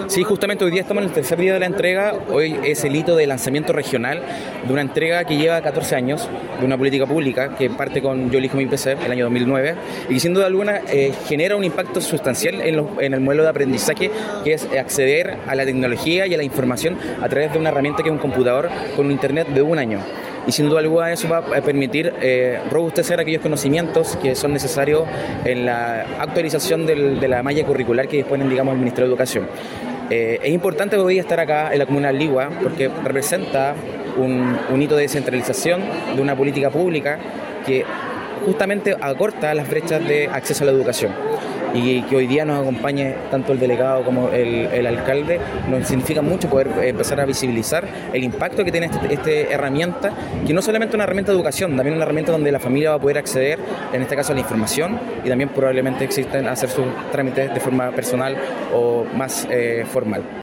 Sí, justamente hoy día estamos en el tercer día de la entrega. Hoy es el hito de lanzamiento regional de una entrega que lleva 14 años, de una política pública que parte con Yo elijo mi PC el año 2009 y que sin duda alguna genera un impacto sustancial en el modelo de aprendizaje, que es acceder a la tecnología y a la información a través de una herramienta que es un computador con un internet de un año. Y sin duda alguna eso va a permitir robustecer aquellos conocimientos que son necesarios en la actualización de la malla curricular que disponen, digamos, el Ministerio de Educación. Es importante hoy estar acá en la comuna de Ligua porque representa un hito de descentralización de una política pública que justamente acorta las brechas de acceso a la educación. Y que hoy día nos acompañe tanto el delegado como el alcalde nos significa mucho poder empezar a visibilizar el impacto que tiene esta herramienta, que no solamente es una herramienta de educación, también una herramienta donde la familia va a poder acceder, en este caso, a la información y también probablemente existen hacer sus trámites de forma personal o más formal.